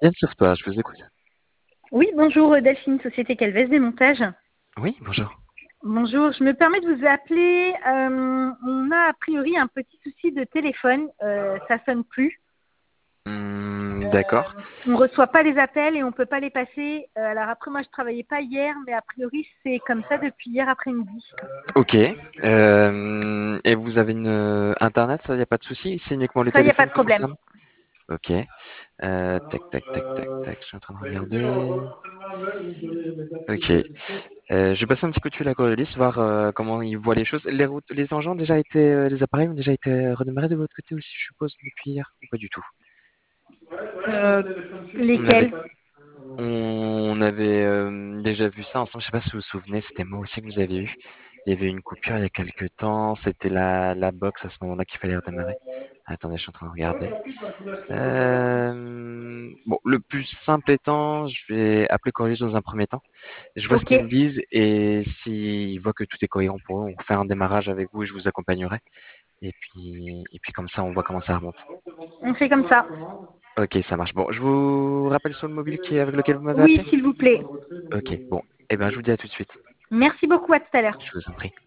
Yann sur toi, je vous écoute. Oui, bonjour Delphine, Société Calvez Démontage. Oui, bonjour. Bonjour, je me permets de vous appeler. On a a priori un petit souci de téléphone, ça sonne plus. D'accord. On ne reçoit pas les appels et on ne peut pas les passer. Alors après, moi je travaillais pas hier, mais a priori c'est comme ça depuis hier après-midi. Ok. Et vous avez une internet, ça, y a pas de souci? C'est uniquement le Ça, il n'y a pas téléphone de qui problème. fonctionne? Ok. Tac, tac, tac, tac, tac. Je suis en train de regarder. Ok. Je vais passer un petit coup de fil à Coriolis, voir comment ils voient les choses. Les routes, les engins ont déjà été, les appareils ont déjà été redémarrés de votre côté aussi, je suppose, depuis hier, ou pas du tout? Euh, On avait, lesquels? on avait déjà vu ça ensemble. Je sais pas si vous vous souvenez, c'était moi aussi que vous avez eu. Il y avait une coupure il y a quelques temps. C'était la box à ce moment-là qu'il fallait redémarrer. Attendez, je suis en train de regarder. Bon, le plus simple étant, je vais appeler Coriolis dans un premier temps. Je vois ce Ok, qu'ils me disent et s'ils voient que tout est cohérent pour eux, on fait un démarrage avec vous et je vous accompagnerai. Et puis comme ça, on voit comment ça remonte. on fait comme ça. Ok, ça marche. Bon, je vous rappelle sur le mobile qui est avec lequel vous m'avez Oui, appelé? s'il vous plaît. Ok, bon. Eh ben, je vous dis à tout de suite. Merci beaucoup, à tout à l'heure. Je vous en prie.